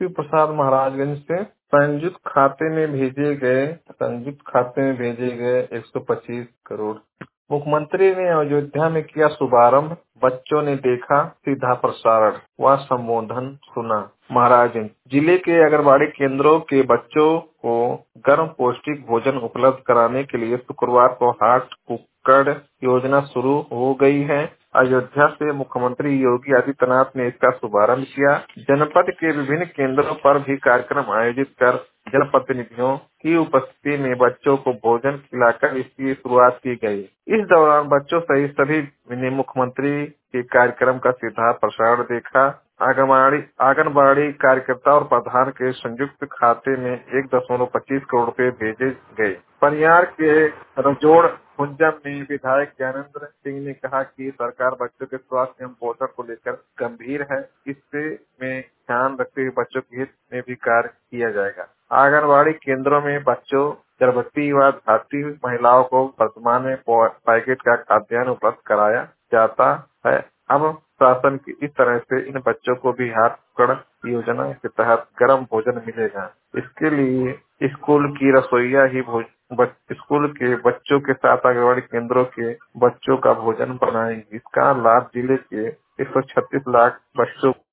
प्रसाद महाराजगंज से संयुक्त खाते में भेजे गए 125 करोड़। मुख्यमंत्री ने अयोध्या में किया शुभारंभ, बच्चों ने देखा सीधा प्रसारण व संबोधन सुना। महाराजगंज जिले के आंगनबाड़ी केंद्रों के बच्चों को गर्म पौष्टिक भोजन उपलब्ध कराने के लिए शुक्रवार को हॉट कुक्ड योजना शुरू हो गई है। अयोध्या से मुख्यमंत्री योगी आदित्यनाथ ने इसका शुभारंभ किया। जनपद के विभिन्न केंद्रों पर भी कार्यक्रम आयोजित कर जनप्रतिनिधियों की उपस्थिति में बच्चों को भोजन खिलाकर इसकी शुरुआत की गई। इस दौरान बच्चों सहित सभी ने मुख्यमंत्री के कार्यक्रम का सीधा प्रसारण देखा। आंगनबाड़ी कार्यकर्ता और प्रधान के संयुक्त खाते में 1.25 करोड़ रुपए भेजे गए। परियार के रजोड़ कुंजम में विधायक ज्ञानेंद्र सिंह ने कहा कि सरकार बच्चों के स्वास्थ्य एवं पोषण को लेकर गंभीर है। इससे में ध्यान रखते हुए बच्चों के हित में भी कार्य किया जाएगा। आंगनबाड़ी केंद्रों में बच्चों, गर्भवती व धात्री महिलाओं को वर्तमान में पैकेट का खाद्यान्न उपलब्ध कराया जाता है। अब शासन की इस तरह से इन बच्चों को भी हॉट कुक्ड योजना के तहत गर्म भोजन मिलेगा। इसके लिए स्कूल की रसोइया ही स्कूल के बच्चों के साथ आंगनबाड़ी केंद्रों के बच्चों का भोजन बनाएंगी। इसका लाभ जिले के 136 लाख बच्चों